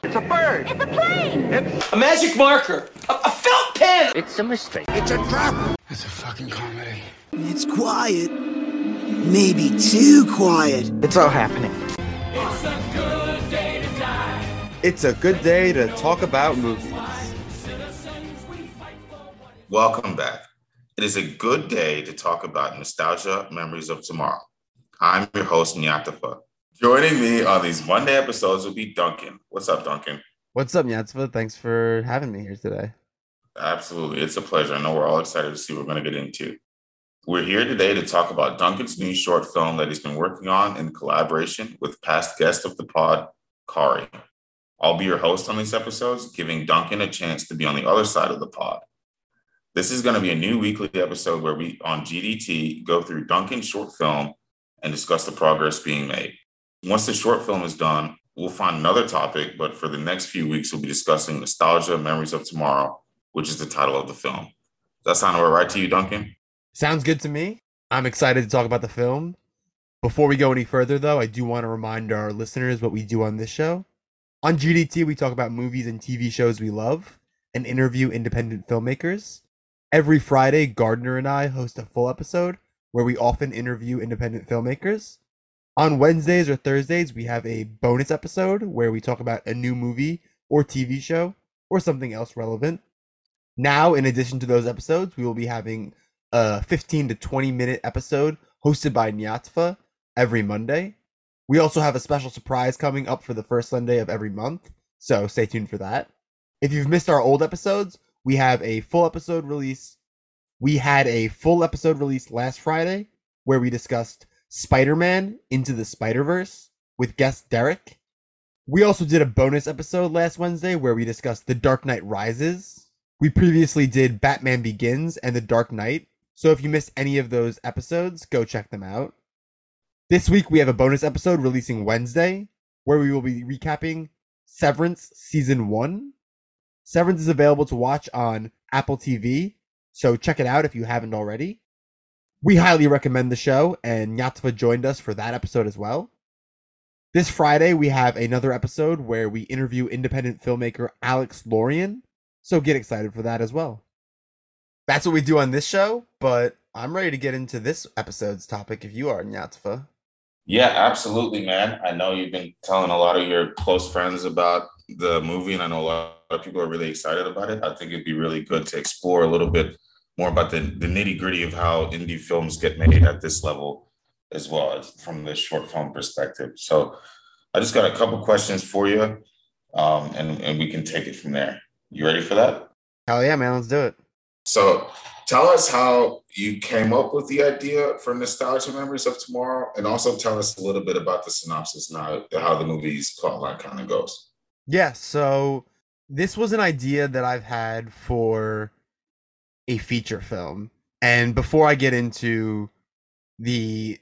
It's a bird. It's a plane. A magic marker. A felt pen. It's a mistake. It's a trap. It's a fucking comedy. It's quiet. Maybe too quiet. It's all happening. It's a good day to die. It's a good day to talk about movies. Welcome back. It is a good day to talk about nostalgia memories of tomorrow. I'm your host, Nyatafa. Joining me on these Monday episodes will be Duncan. What's up, Duncan? What's up, Nyatafa? Thanks for having me here today. Absolutely. It's a pleasure. I know we're all excited to see what we're going to get into. We're here today to talk about Duncan's new short film that he's been working on in collaboration with past guest of the pod, Kari. I'll be your host on these episodes, giving Duncan a chance to be on the other side of the pod. This is going to be a new weekly episode where we, on GDT, go through Duncan's short film and discuss the progress being made. Once the short film is done, we'll find another topic, but for the next few weeks, we'll be discussing Nostalgia Memories of Tomorrow, which is the title of the film. Does that sound all right to you, Duncan? Sounds good to me. I'm excited to talk about the film. Before we go any further, though, I do want to remind our listeners what we do on this show. On GDT, we talk about movies and TV shows we love and interview independent filmmakers. Every Friday, Gardner and I host a full episode where we often interview independent filmmakers. On Wednesdays or Thursdays, we have a bonus episode where we talk about a new movie or TV show or something else relevant. Now, in addition to those episodes, we will be having a 15 to 20 minute episode hosted by Nyatfa every Monday. We also have a special surprise coming up for the first Sunday of every month, so stay tuned for that. If you've missed our old episodes, we have a full episode release. We had a full episode released last Friday where we discussed Spider-Man Into the Spider-Verse with guest Derek. We also did a bonus episode last Wednesday where we discussed The Dark Knight Rises. We previously did Batman Begins and The Dark Knight, so if you missed any of those episodes, go check them out. This week we have a bonus episode releasing Wednesday where we will be recapping Severance Season 1. Severance is available to watch on Apple TV, so check it out if you haven't already. We highly recommend the show, and Nyatva joined us for that episode as well. This Friday, we have another episode where we interview independent filmmaker Alex Lorien, so get excited for that as well. That's what we do on this show, but I'm ready to get into this episode's topic if you are, Nyatva. Yeah, absolutely, man. I know you've been telling a lot of your close friends about the movie, and I know a lot of people are really excited about it. I think it'd be really good to explore a little bit more about the nitty gritty of how indie films get made at this level, as well as from the short film perspective. So I just got a couple questions for you, and we can take it from there. You ready for that? Hell yeah, man. Let's do it. So tell us how you came up with the idea for Nostalgia Memories of Tomorrow, and also tell us a little bit about the synopsis now, how the movie's plotline kind of goes. Yeah, so this was an idea that I've had for a feature film. And before I get into the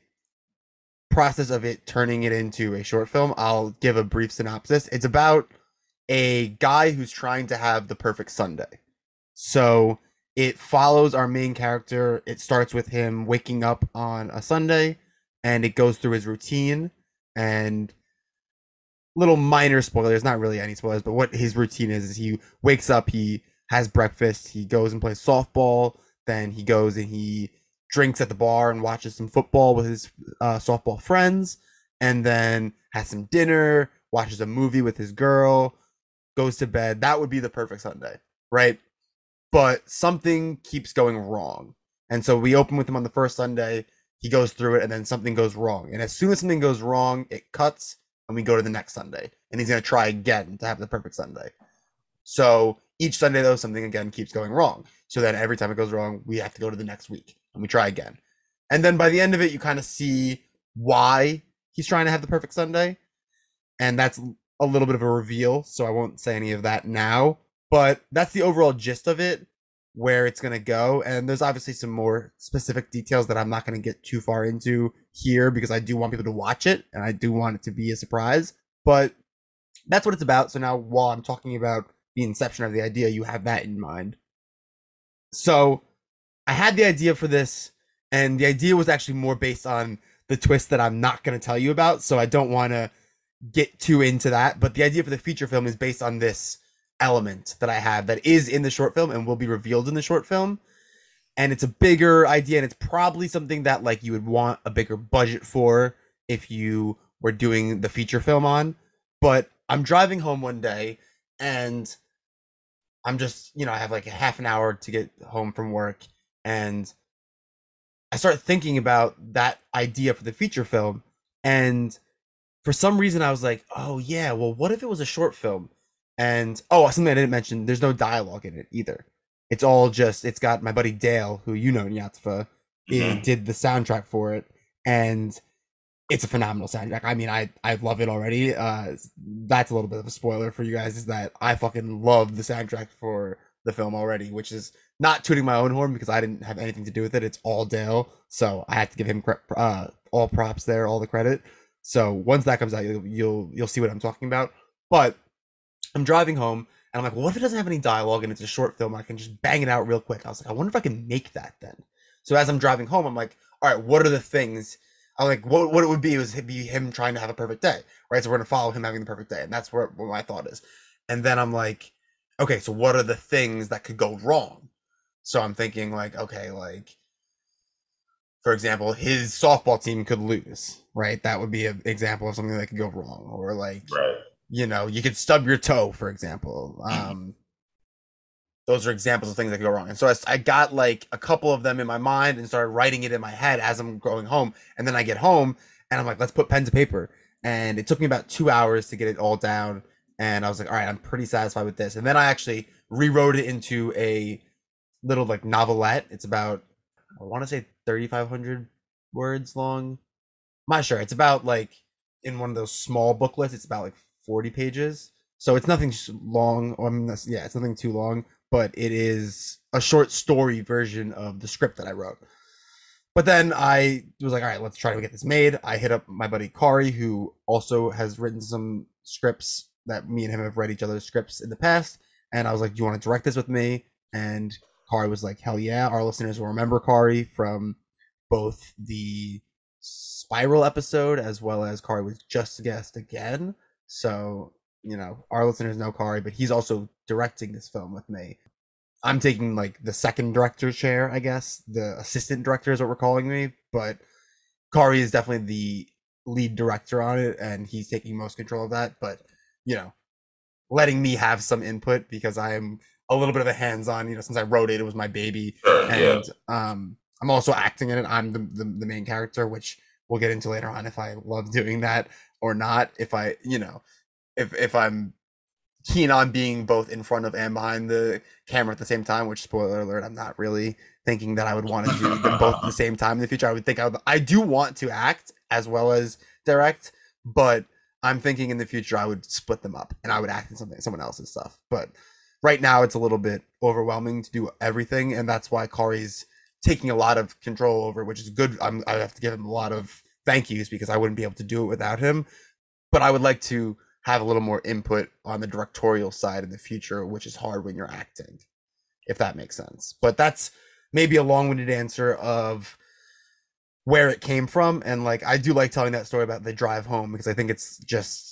process of it turning it into a short film, I'll give a brief synopsis. It's about a guy who's trying to have the perfect Sunday. So it follows our main character. It starts with him waking up on a Sunday, and it goes through his routine and little minor spoilers, not really any spoilers, but what his routine is he wakes up, he has breakfast, he goes and plays softball, then he goes and he drinks at the bar and watches some football with his softball friends, and then has some dinner, watches a movie with his girl, goes to bed. That would be the perfect Sunday, right? But something keeps going wrong. And so we open with him on the first Sunday, he goes through it, and then something goes wrong. And as soon as something goes wrong, it cuts, and we go to the next Sunday. And he's going to try again to have the perfect Sunday. So each Sunday, though, something again keeps going wrong. So then every time it goes wrong, we have to go to the next week, and we try again. And then by the end of it, you kind of see why he's trying to have the perfect Sunday. And that's a little bit of a reveal, so I won't say any of that now. But that's the overall gist of it, where it's going to go. And there's obviously some more specific details that I'm not going to get too far into here because I do want people to watch it and I do want it to be a surprise. But that's what it's about. So now while I'm talking about the inception of the idea, you have that in mind. So I had the idea for this, and the idea was actually more based on the twist that I'm not going to tell you about. So I don't want to get too into that. But the idea for the feature film is based on this element that I have that is in the short film and will be revealed in the short film. And it's a bigger idea, and it's probably something that like you would want a bigger budget for if you were doing the feature film on. But I'm driving home one day, and I'm just, I have like a half an hour to get home from work, and I start thinking about that idea for the feature film. And for some reason I was like, oh yeah, well, what if it was a short film? And something I didn't mention, there's no dialogue in it either. It's all just, it's got my buddy Dale, who Nyatva, did the soundtrack for it, and it's a phenomenal soundtrack. I mean, I love it already. That's a little bit of a spoiler for you guys, is that I fucking love the soundtrack for the film already, which is not tooting my own horn because I didn't have anything to do with it. It's all Dale, so I had to give him all props there, all the credit. So once that comes out, you'll see what I'm talking about. But I'm driving home, and I'm like, well, what if it doesn't have any dialogue and it's a short film? I can just bang it out real quick. I was like, I wonder if I can make that then. So as I'm driving home, I'm like, all right, what are the things? I'm like, what it would be was be him trying to have a perfect day, right? So we're gonna follow him having the perfect day, and that's what my thought is. And then I'm like, okay, so what are the things that could go wrong? So I'm thinking like, okay, like, for example, his softball team could lose, right? That would be an example of something that could go wrong. Or like, right. You could stub your toe, for example. Those are examples of things that could go wrong. And so I got like a couple of them in my mind and started writing it in my head as I'm going home. And then I get home and I'm like, let's put pen to paper. And it took me about 2 hours to get it all down. And I was like, all right, I'm pretty satisfied with this. And then I actually rewrote it into a little like novelette. It's about, I want to say 3,500 words long. I'm not sure. It's about like in one of those small booklets. It's about like 40 pages. So it's nothing long. It's nothing too long, but it is a short story version of the script that I wrote. But then I was like, all right, let's try to get this made. I hit up my buddy Kari, who also has written some scripts that me and him have read each other's scripts in the past. And I was like, do you want to direct this with me? And Kari was like, hell yeah. Our listeners will remember Kari from both the Spiral episode as well as Kari was just a guest again. So, our listeners know Kari, but he's also directing this film with me. I'm taking like the second director chair, I guess. The assistant director is what we're calling me, but Kari is definitely the lead director on it, and he's taking most control of that. But, letting me have some input because I am a little bit of a hands-on, since I wrote it, it was my baby. And I'm also acting in it. I'm the main character, which we'll get into later on if I love doing that or not. If I, if I'm keen on being both in front of and behind the camera at the same time, which, spoiler alert, I'm not really thinking that I would want to do them both at the same time in the future. I do want to act as well as direct, but I'm thinking in the future I would split them up and I would act in someone else's stuff. But right now it's a little bit overwhelming to do everything, and that's why Kari's taking a lot of control over, which is good. I have to give him a lot of thank yous because I wouldn't be able to do it without him. But I would like to have a little more input on the directorial side in the future, which is hard when you're acting, if that makes sense. But that's maybe a long-winded answer of where it came from. And like, I do like telling that story about the drive home because I think it's just,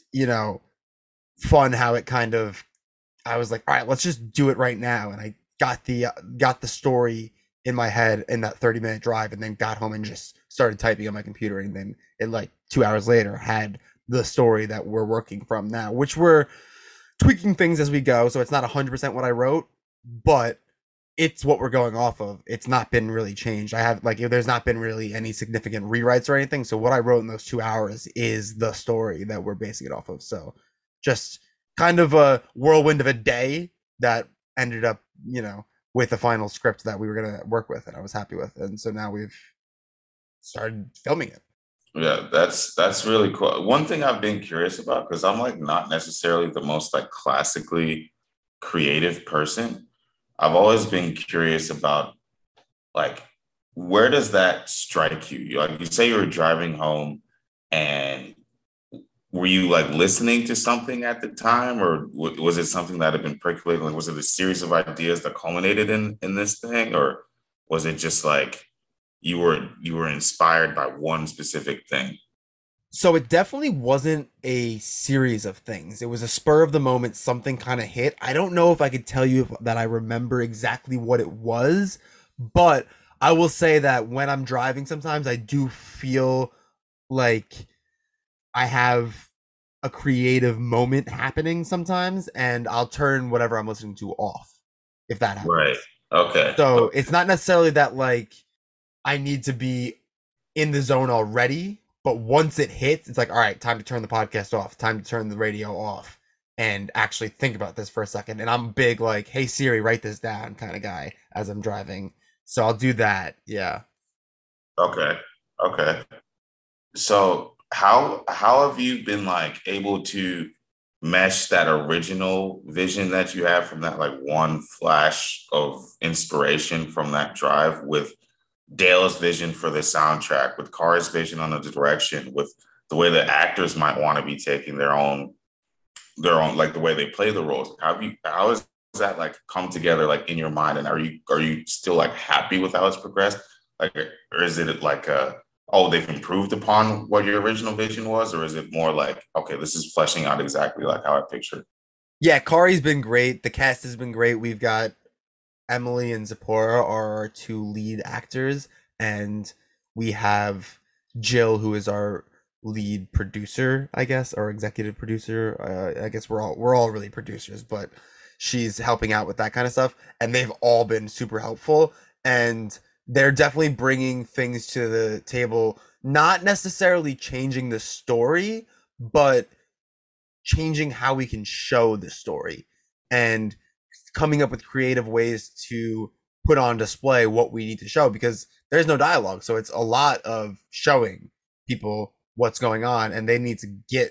fun how it kind of, I was like, all right, let's just do it right now. And I got the story in my head in that 30-minute drive, and then got home and just started typing on my computer. And then it, like 2 hours later, had the story that we're working from now, which we're tweaking things as we go. So it's not 100% what I wrote, but it's what we're going off of. It's not been really changed. There's not been really any significant rewrites or anything. So what I wrote in those 2 hours is the story that we're basing it off of. So just kind of a whirlwind of a day that ended up, with the final script that we were going to work with and I was happy with. And so now we've started filming it. Yeah, that's really cool. One thing I've been curious about, because I'm like not necessarily the most like classically creative person. I've always been curious about like, where does that strike you? Like, you say you were driving home, and were you like listening to something at the time, or was it something that had been percolating? Like, was it a series of ideas that culminated in this thing, or was it just like you were inspired by one specific thing? So it definitely wasn't a series of things. It was a spur of the moment, something kind of hit. I don't know if I could tell you that I remember exactly what it was, but I will say that when I'm driving sometimes I do feel like I have a creative moment happening sometimes, and I'll turn whatever I'm listening to off if that Right. happens. Okay. So it's not necessarily that like I need to be in the zone already, but once it hits, it's like, all right, time to turn the podcast off, time to turn the radio off, and actually think about this for a second. And I'm big like, hey Siri, write this down kind of guy as I'm driving. So I'll do that. Yeah. Okay. Okay. So how have you been like able to mesh that original vision that you have from that like one flash of inspiration from that drive with Dale's vision for the soundtrack, with Carr's vision on the direction, with the way the actors might want to be taking their own like the way they play the roles? How has that like come together like in your mind, and are you still like happy with how it's progressed, like, or is it like oh, they've improved upon what your original vision was, or is it more like, okay, this is fleshing out exactly like how I pictured? Yeah, Kari's been great. The cast has been great. We've got Emily and Zipporah are our two lead actors, and we have Jill, who is our lead producer, I guess, or executive producer. I guess we're all really producers, but she's helping out with that kind of stuff, and they've all been super helpful, and they're definitely bringing things to the table, not necessarily changing the story, but changing how we can show the story and coming up with creative ways to put on display what we need to show, because there's no dialogue. So it's a lot of showing people what's going on, and they need to get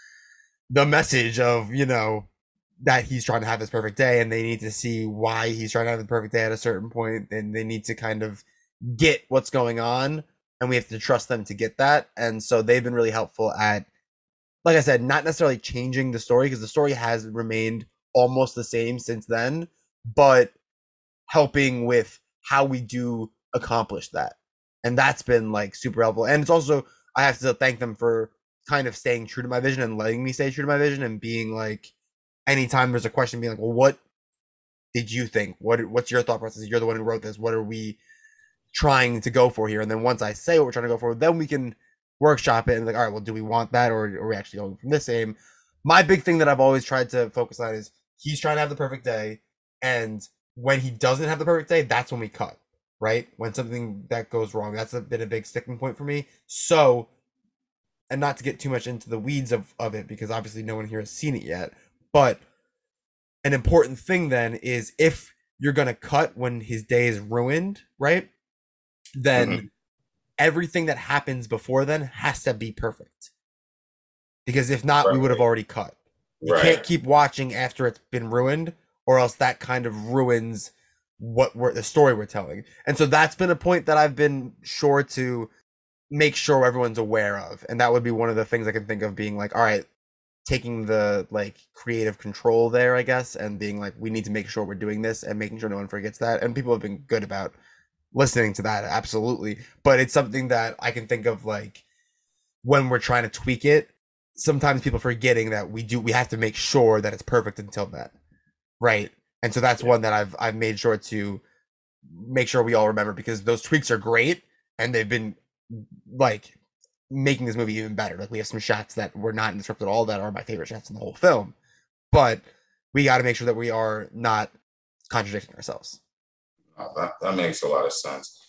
the message of, that he's trying to have this perfect day, and they need to see why he's trying to have the perfect day at a certain point, and they need to kind of get what's going on, and we have to trust them to get that. And so they've been really helpful at, like I said, not necessarily changing the story, because the story has remained almost the same since then, but helping with how we do accomplish that. And that's been like super helpful. And it's also, I have to thank them for kind of staying true to my vision and letting me stay true to my vision, and being like, anytime there's a question, being like, well, what did you think? What's your thought process? You're the one who wrote this. What are we trying to go for here? And then once I say what we're trying to go for, then we can workshop it and like, all right, well, do we want that, or are we actually going from this aim? My big thing that I've always tried to focus on is he's trying to have the perfect day, and when he doesn't have the perfect day, that's when we cut, right? When something that goes wrong, that's been a big sticking point for me. So, and not to get too much into the weeds of it, because obviously no one here has seen it yet, but an important thing then is, if you're gonna cut when his day is ruined, right? Then Mhm. everything that happens before then has to be perfect, because if not, we would have Right. already cut. You Right. can't keep watching after it's been ruined, or else that kind of ruins the story we're telling. And so that's been a point that I've been sure to make sure everyone's aware of, and that would be one of the things I can think of, being like, all right, taking the like creative control there, I guess, and being like, we need to make sure we're doing this, and making sure no one forgets that. And people have been good about listening to that, absolutely. But it's something that I can think of, like, when we're trying to tweak it, sometimes people forgetting that we have to make sure that it's perfect until then, right? And so that's one that I've made sure to make sure we all remember, because those tweaks are great, and they've been like making this movie even better. Like, we have some shots that were not in the script at all that are my favorite shots in the whole film, but we got to make sure that we are not contradicting ourselves. That makes a lot of sense.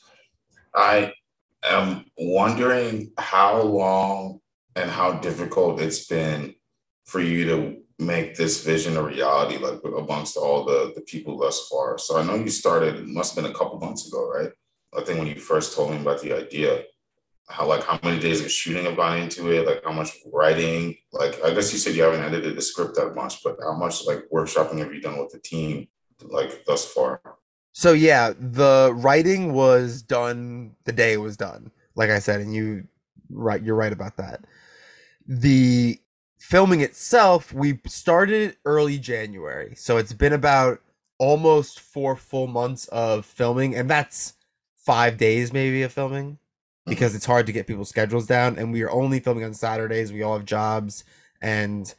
I am wondering how long and how difficult it's been for you to make this vision a reality, like amongst all the people thus far. So I know you started, it must have been a couple months ago, right? I think when you first told me about the idea, how many days of shooting have gone into it, like how much writing, like I guess you said you haven't edited the script that much, but how much like workshopping have you done with the team like thus far? So yeah, the writing was done the day it was done, like I said, and you're right about that. The filming itself, we started early January, so it's been about almost 4 full months of filming, and that's 5 days maybe of filming. because it's hard to get people's schedules down, and we are only filming on Saturdays. We all have jobs, and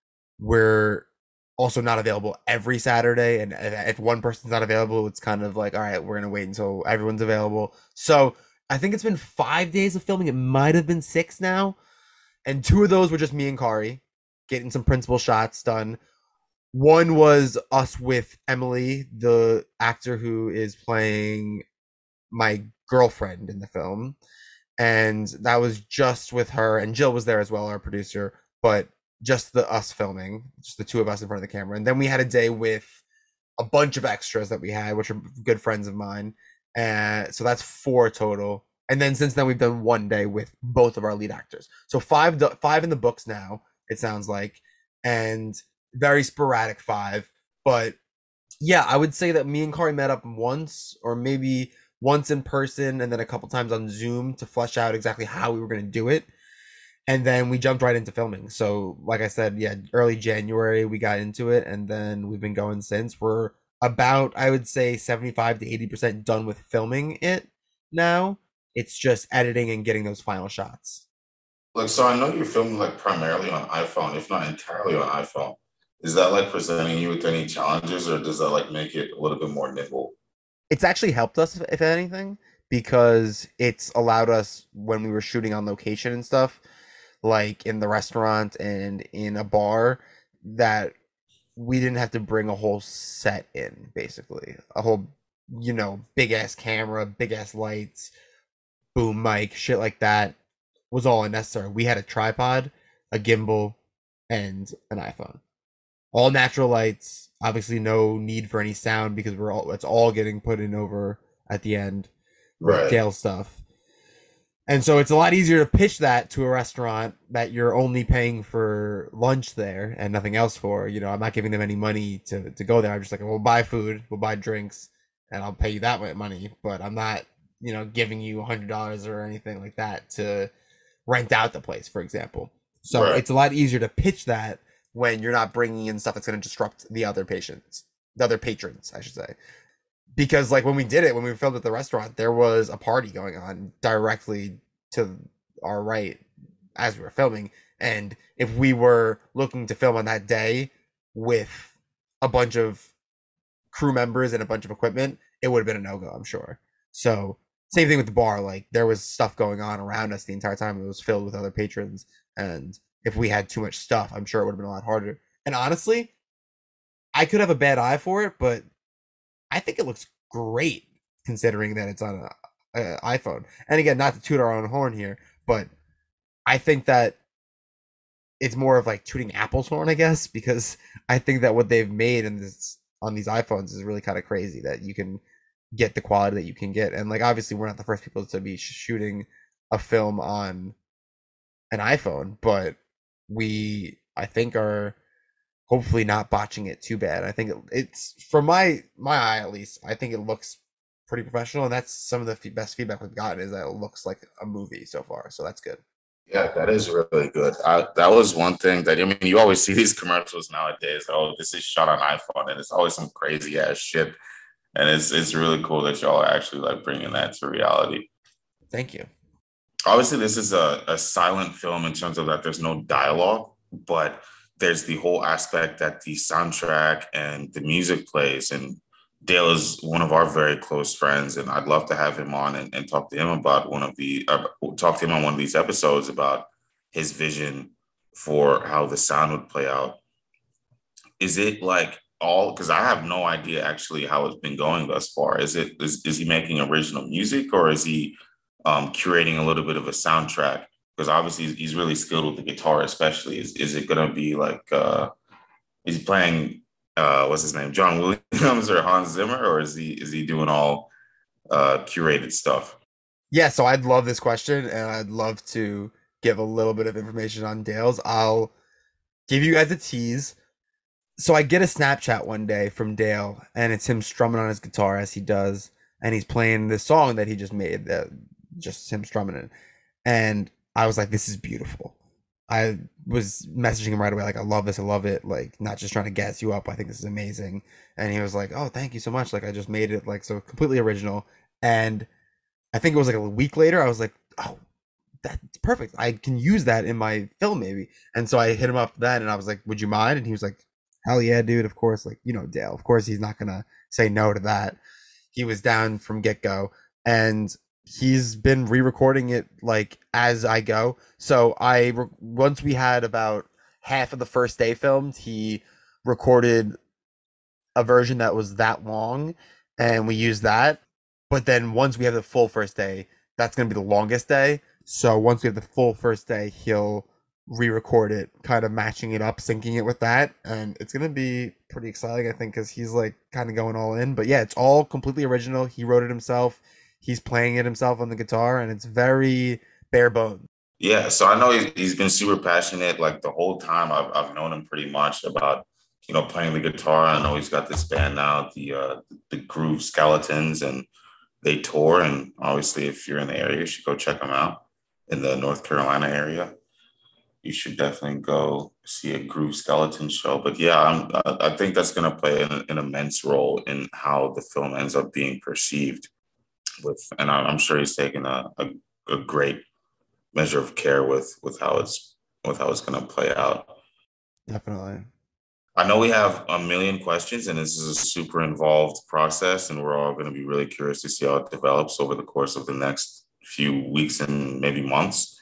we're also not available every Saturday. And if one person's not available, it's kind of like, all right, we're gonna wait until everyone's available. So I think it's been 5 days of filming. It might have been 6 now, and 2 of those were just me and Kari getting some principal shots done. One was us with Emily, the actor who is playing my girlfriend in the film, and that was just with her, and Jill was there as well, our producer, but just us filming, just the 2 of us in front of the camera. And then we had a day with a bunch of extras that we had, which are good friends of mine, and so that's 4 total. And then since then we've done 1 day with both of our lead actors, so 5 in the books now, it sounds like, and very sporadic 5. But yeah, I would say that me and Kari met up once, or maybe once in person, and then a couple times on Zoom to flesh out exactly how we were going to do it. And then we jumped right into filming. So like I said, yeah, early January we got into it, and then we've been going since. We're about, I would say, 75 to 80% done with filming it now. It's just editing and getting those final shots. Like, so I know you're filming like primarily on iPhone, if not entirely on iPhone. Is that like presenting you with any challenges, or does that like make it a little bit more nimble? It's actually helped us, if anything, because it's allowed us, when we were shooting on location and stuff, like in the restaurant and in a bar, that we didn't have to bring a whole set in, basically. A whole, big ass camera, big ass lights, boom mic, shit like that was all unnecessary. We had a tripod, a gimbal, and an iPhone. All natural lights, obviously no need for any sound because it's all getting put in over at the end. Right. Dale stuff. And so it's a lot easier to pitch that to a restaurant that you're only paying for lunch there and nothing else for. I'm not giving them any money to go there. I'm just like, we'll buy food, we'll buy drinks, and I'll pay you that money. But I'm not, giving you $100 or anything like that to rent out the place, for example. So Right. It's a lot easier to pitch that when you're not bringing in stuff that's going to disrupt the other patrons, I should say. Because like when we filmed at the restaurant, there was a party going on directly to our right as we were filming. And if we were looking to film on that day with a bunch of crew members and a bunch of equipment, it would have been a no-go, I'm sure. So same thing with the bar. Like there was stuff going on around us the entire time. It was filled with other patrons. And if we had too much stuff, I'm sure it would have been a lot harder. And honestly, I could have a bad eye for it, but I think it looks great considering that it's on an iPhone. And again, not to toot our own horn here, but I think that it's more of like tooting Apple's horn, I guess, because I think that what they've made on these iPhones is really kind of crazy, that you can get the quality that you can get. And like obviously we're not the first people to be shooting a film on an iPhone, but I think are hopefully not botching it too bad. I think it's from my eye at least, I think it looks pretty professional, and that's some of the best feedback we've gotten, is that it looks like a movie so far. So that's good. Yeah, that is really good. That was one thing that, you always see these commercials nowadays. Oh, this is shot on iPhone, and it's always some crazy ass shit. And it's really cool that y'all are actually like bringing that to reality. Thank you. Obviously, this is a silent film in terms of that there's no dialogue, but there's the whole aspect that the soundtrack and the music plays. And Dale is one of our very close friends, and I'd love to have him on and talk to him about talk to him on one of these episodes about his vision for how the sound would play out. Is it like because I have no idea actually how it's been going thus far. Is he making original music, or is he curating a little bit of a soundtrack? Because obviously he's really skilled with the guitar, especially. Is it going to be like he's playing what's his name, John Williams or Hans Zimmer, or is he doing all curated stuff? Yeah, so I'd love this question, and I'd love to give a little bit of information on Dale's. I'll give you guys a tease. So I get a Snapchat one day from Dale, and it's him strumming on his guitar as he does, and he's playing this song that he just made, just him strumming it. And I was like, this is beautiful. I was messaging him right away, like, I love this, I love it, like, not just trying to gas you up, I think this is amazing. And he was like, oh, thank you so much, like, I just made it, like, so completely original. And I think it was like a week later, I was like, oh, that's perfect. I can use that in my film maybe. And so I hit him up then and I was like, would you mind? And he was like, hell yeah, dude. Of course, like, you know, Dale, of course he's not gonna say no to that. He was down from get-go, and he's been re-recording it like as I go. So once we had about half of the first day filmed, he recorded a version that was that long, and we used that. But then once we have the full first day, that's going to be the longest day. So once we have the full first day, he'll re-record it, kind of matching it up, syncing it with that, and it's going to be pretty exciting, I think, because he's like kind of going all in. But yeah, it's all completely original. He wrote it himself. He's playing it himself on the guitar, and it's very bare bones. Yeah, so I know he's been super passionate like the whole time I've known him pretty much about, you know, playing the guitar. I know he's got this band now, the Groove Skeletons, and they tour. And obviously, if you're in the area, you should go check them out in the North Carolina area. You should definitely go see a Groove Skeleton show. But yeah, I think that's going to play an immense role in how the film ends up being perceived. And I'm sure he's taking a great measure of care with how it's going to play out. Definitely. I know we have a million questions, and this is a super involved process, and we're all going to be really curious to see how it develops over the course of the next few weeks and maybe months.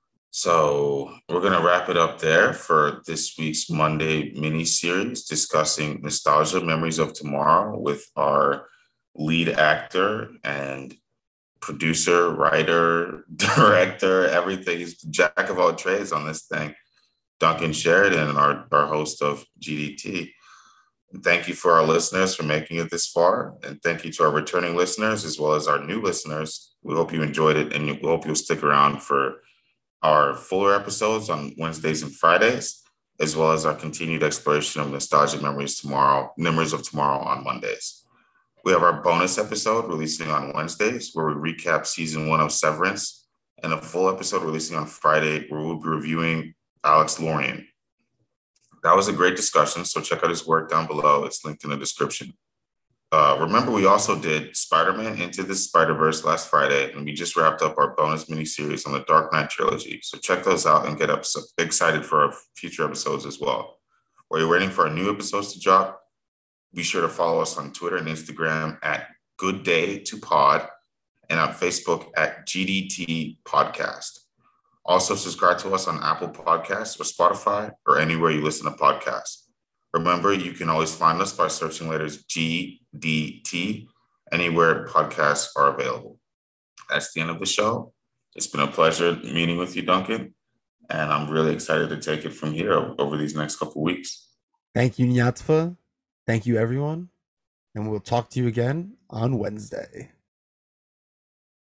So we're going to wrap it up there for this week's Monday mini series discussing nostalgia memories of tomorrow with our lead actor and producer, writer, director, everything. He's the jack of all trades on this thing. Duncan Sheridan, our host of GDT. And thank you for our listeners for making it this far. And thank you to our returning listeners as well as our new listeners. We hope you enjoyed it, and we hope you'll stick around for our fuller episodes on Wednesdays and Fridays, as well as our continued exploration of nostalgic memories of tomorrow on Mondays. We have our bonus episode releasing on Wednesdays, where we recap season 1 of Severance, and a full episode releasing on Friday, where we'll be reviewing Alex Lorien. That was a great discussion, so check out his work down below. It's linked in the description. Remember, we also did Spider-Man Into the Spider-Verse last Friday, and we just wrapped up our bonus miniseries on the Dark Knight trilogy. So check those out and get excited for our future episodes as well. While you're waiting for our new episodes to drop, be sure to follow us on Twitter and Instagram at Good Day to Pod, and on Facebook at GDT Podcast. Also, subscribe to us on Apple Podcasts or Spotify or anywhere you listen to podcasts. Remember, you can always find us by searching letters GDT anywhere podcasts are available. That's the end of the show. It's been a pleasure meeting with you, Duncan, and I'm really excited to take it from here over these next couple of weeks. Thank you, Nyatva. Thank you, everyone. And we'll talk to you again on Wednesday.